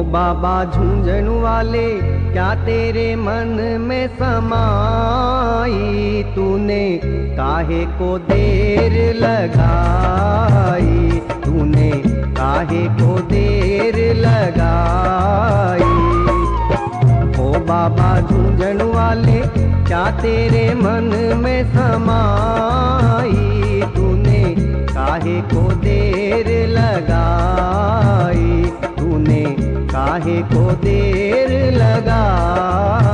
बाबा झुंझुनू वाले क्या तेरे मन में समाई, तूने काहे को देर लगाई, तूने काहे को देर लगाई। ओ बाबा झुंझुनू वाले क्या तेरे मन में समाई, तूने काहे को देर लगाई, तूने काहे को देर लगाई।